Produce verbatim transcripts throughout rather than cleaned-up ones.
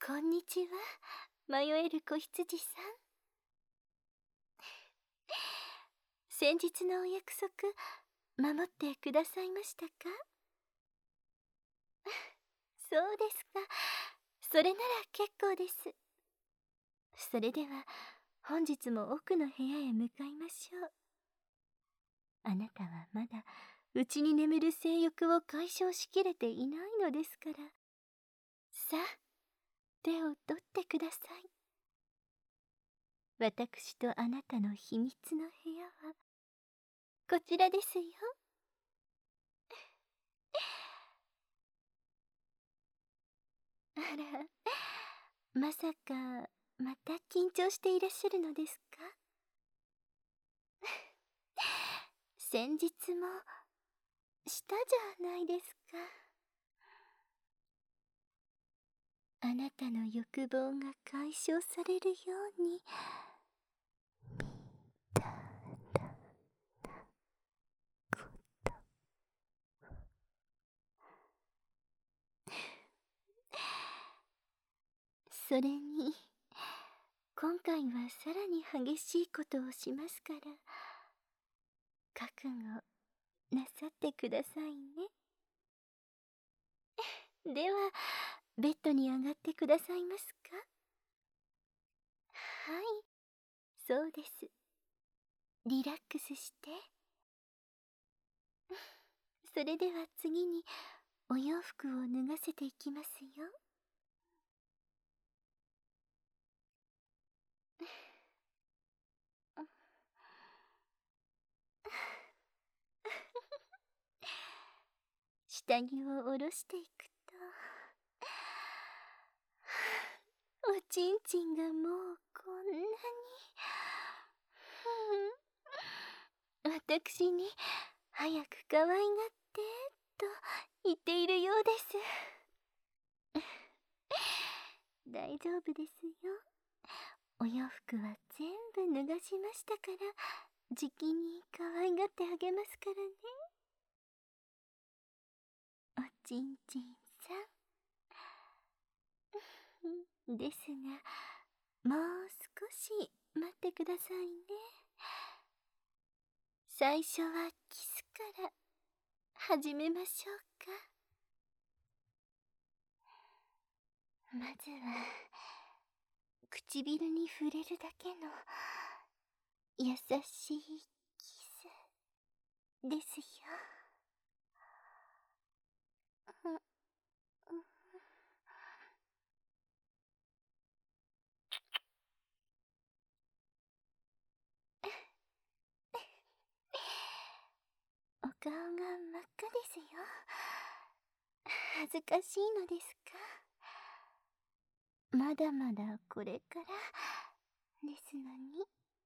こんにちは、迷える子羊さん。先日のお約束、守ってくださいましたか？そうですか。それなら結構です。それでは、本日も奥の部屋へ向かいましょう。あなたはまだ、うちに眠る性欲を解消しきれていないのですから。さあ、手を取ってください。私とあなたの秘密の部屋は、こちらですよ。あら、まさか、また緊張していらっしゃるのですか？先日も、したじゃないですか。あなたの欲望が解消されるように、みたいなこと。それに、今回はさらに激しいことをしますから、覚悟なさってくださいね。では、ベッドに上がってくださいますか？はい、そうです。リラックスして。それでは次に、お洋服を脱がせていきますよ。下着を下ろしていくと、おちんちんがもうこんなに、私に早く可愛がってと言っているようです。大丈夫ですよ。お洋服は全部脱がしましたから、じきに可愛がってあげますからね。おちんちんさん。ですが、もう少し待ってくださいね。最初はキスから始めましょうか。まずは、唇に触れるだけの優しいキスですよ。お顔が真っ赤ですよ。恥ずかしいのですか？まだまだこれからですのに。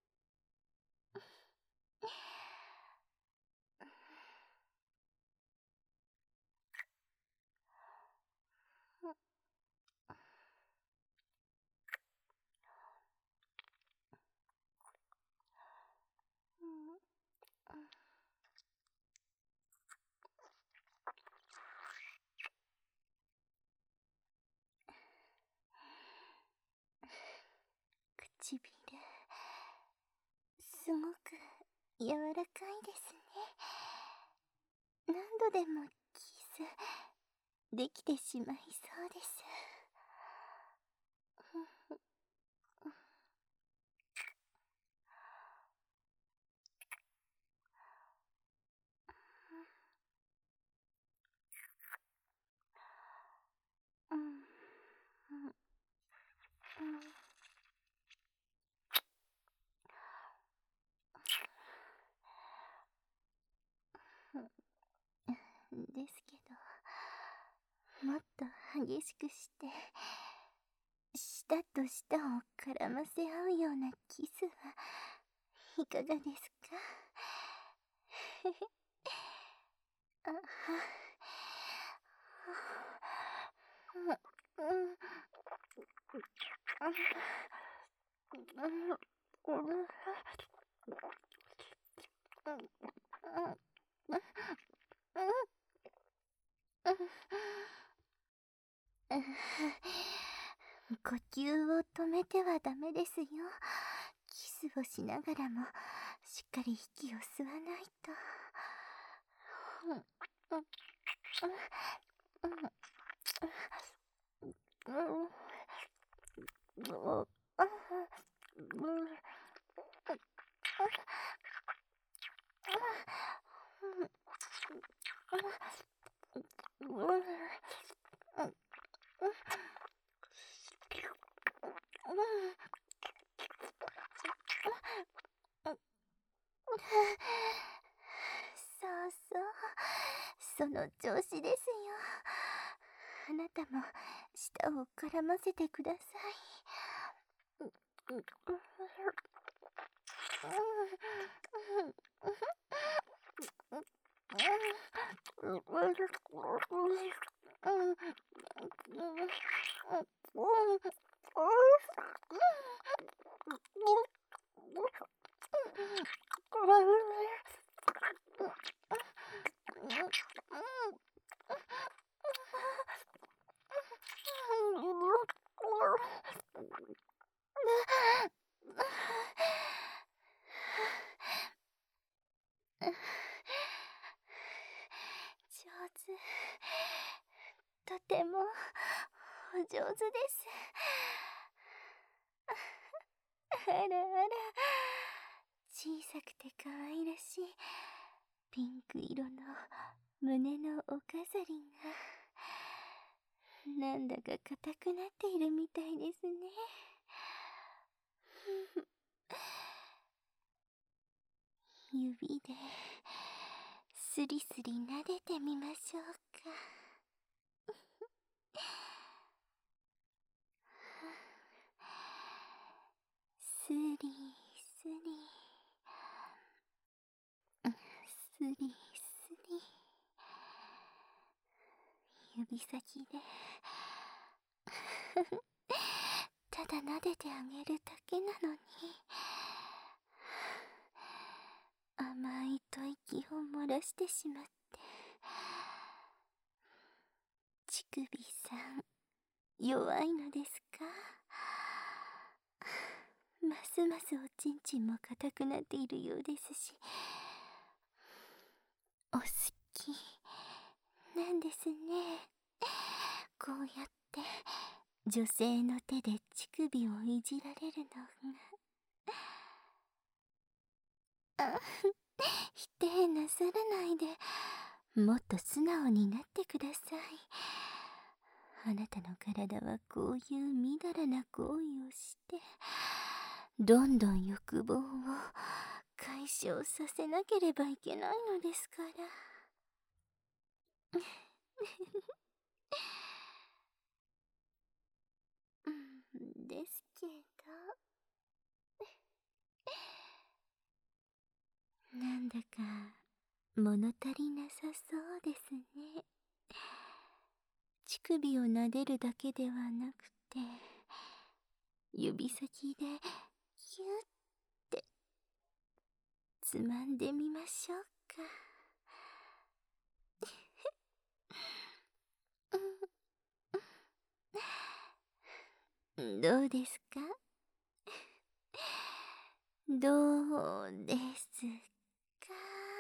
唇、すごく柔らかいですね。何度でもキスできてしまいそうです。うんうんうんですけど、もっと激しくして、舌と舌を絡ませ合うようなキスはいかがですか？あはうんうん呼吸を止めてはダメですよ。キスをしながらもしっかり息を吸わないと。そうそう、その調子ですよ。あなたも舌を絡ませてください。上手。とてもお上手です。あらあら、小さくて可愛らしいピンク色の胸のお飾りがなんだか硬くなっているみたいですね。指でスリスリ撫でてみましょうか。スリスリスリスリ、指先でただ撫でてあげるだけなのに甘い吐息を漏らしてしまって。乳首さん弱いのですか？ますますおちんちんも硬くなっているようですし、お好きなんですね。こうやって女性の手で乳首をいじられるのが。あ、否定なさらないで、もっと素直になってください。あなたの体はこういうみだらな行為をしてどんどん欲望を解消させなければいけないのですから。うんですけど、なんだか物足りなさそうですね。乳首を撫でるだけではなくて、指先でギュッてつまんでみましょうか。どうですか？どうですか？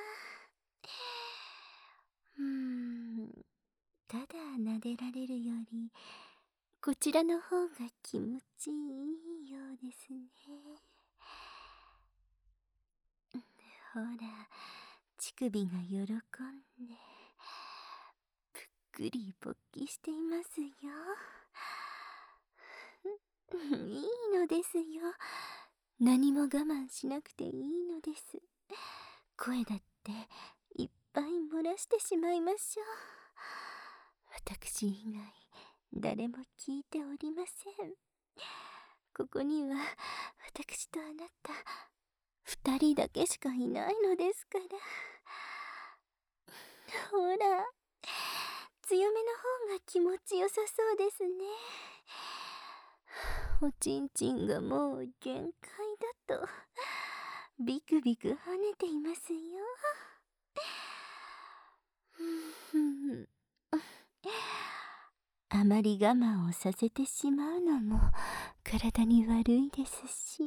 うーん、ただ撫でられるよりこちらの方が気持ちいいようですね。ほら、乳首が喜んでぷっくり勃起していますよ。いいのですよ。何も我慢しなくていいのです。声だっていっぱい漏らしてしまいましょう。私以外誰も聞いておりません。ここには私とあなた二人だけしかいないのですから。ほら、強めの方が気持ちよさそうですね。おちんちんがもう限界だとビクビク跳ねていますよ。 あまり我慢をさせてしまうのも体に悪いですし。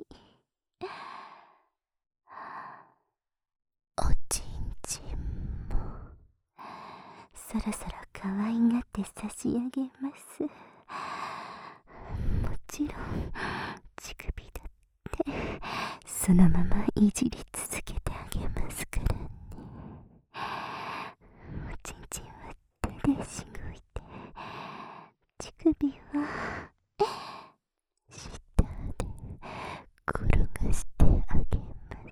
おちんちんもそろそろ可愛がって差し上げます。もちろん乳首だってそのままいじり続けてあげますからね。おちんちんは手でしごいて、乳首は舌で転がしてあげます。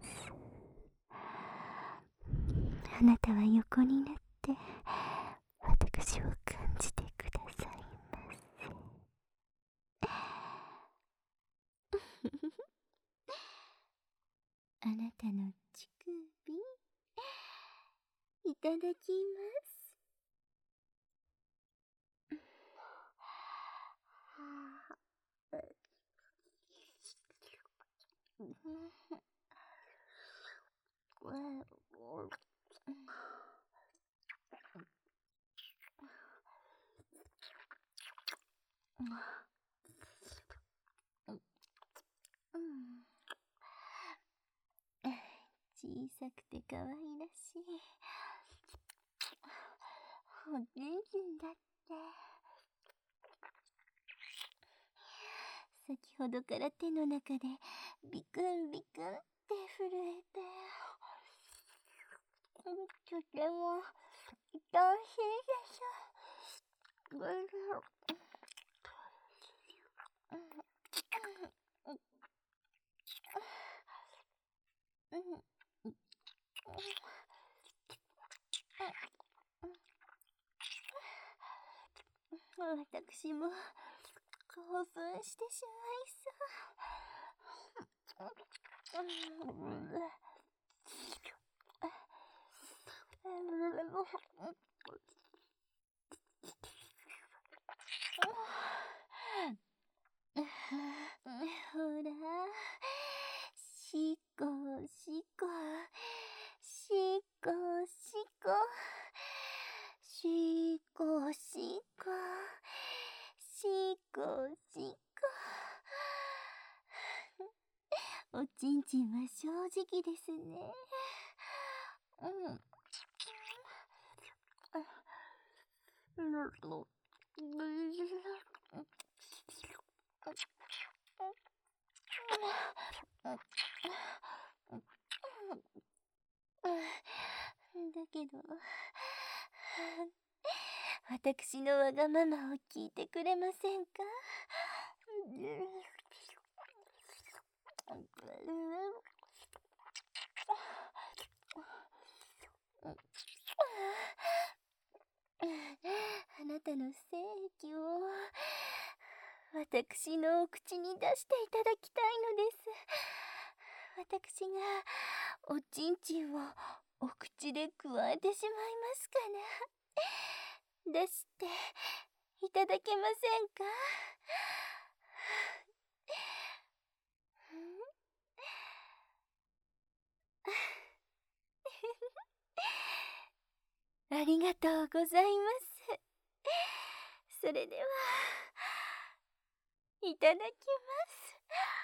あなたは横になって私を感じてくださいませ。あなたの乳首いただきます。小さくて可愛らしいおちんちんだって。先ほどから手の中でビクンビクンって震えて、とても愛おしいです。私も興奮してしまいそう。ほら、しこしこしこしこしこしこしこしこ。おちんちんは正直ですね。うん。だけど私のわがままを聞いてくれませんか？あなたの精液を私のお口に出していただきたいのです。私がおちんちんをお口でくわえてしまいますから、出していただけませんか？ありがとうございます。それでは、いただきます。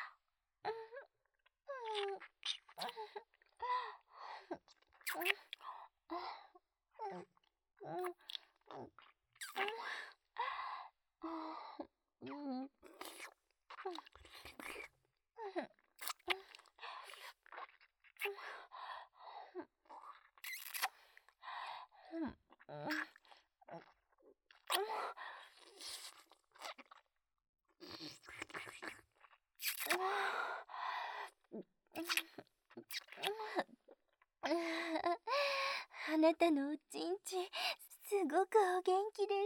あなたのおちんちん、すごくお元気です。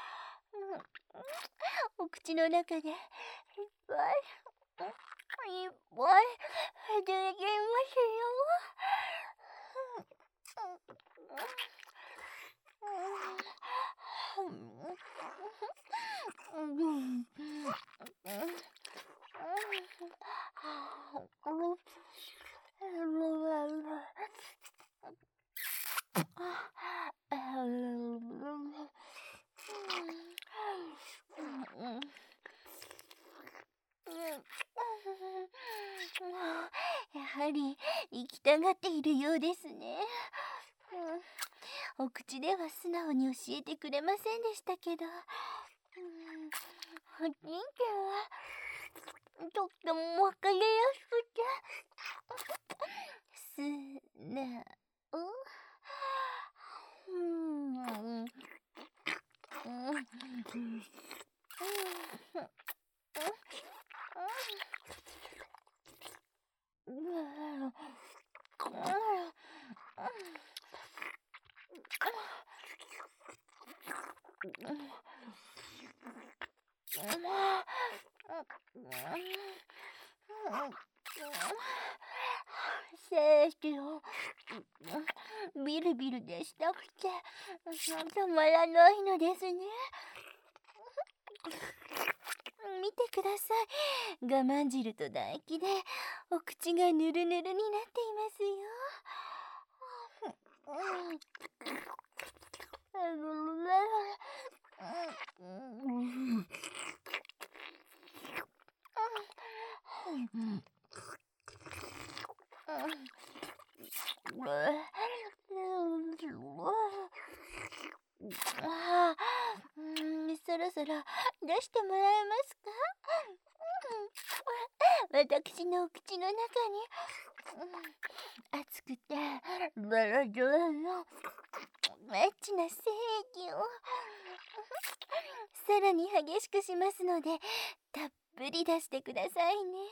お口の中でいっぱいいっぱい働きますよ。 はり行きたがっているようですね。うん、お口では素直に教えてくれませんでしたけど、うん、おちんちゃんはとってもわかりやすくて、素直。うん、うん、うん、せーきをビルビルでしたくてたまらないのですね。見てください。我慢汁と唾液でお口がぬるぬるになっていますよ。ああ、うん、そろそろ出してもらえますか？うん、私のお口の中に、うん、熱くてドロドロのエッチな精液をさらに激しくしますので、たっぷり出してくださいね。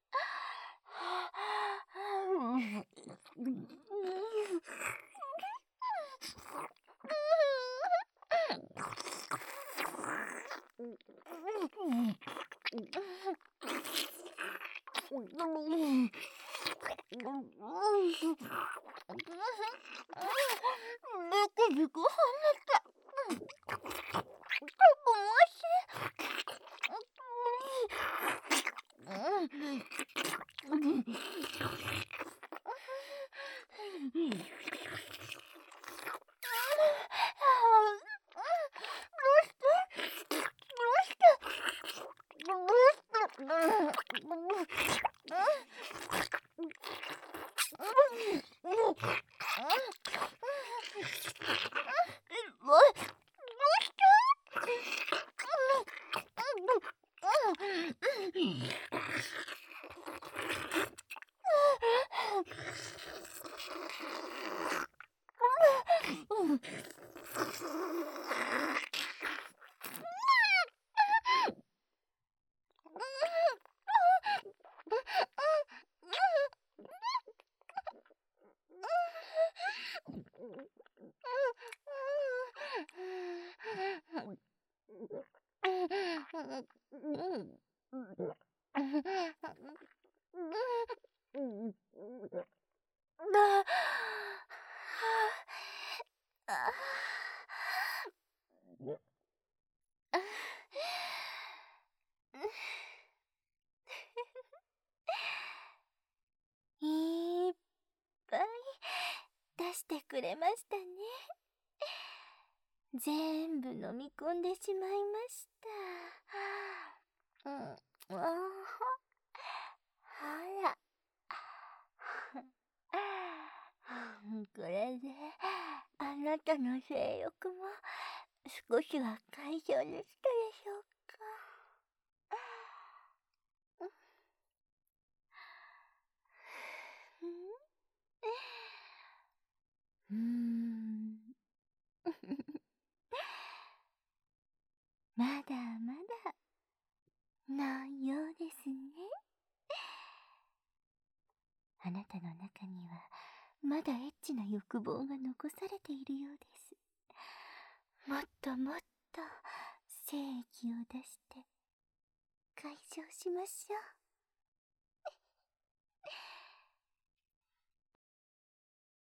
ブクブクはねて、いっぱい出してくれましたね。全部飲み込んでしまいました。うん、ああら。これであなたの性欲も少しは解消できたでしょうか。うーんまだまだのようですね。あなたの中にはまだエッチな欲望が残されているようです。もっともっと精液を出して解消しましょう。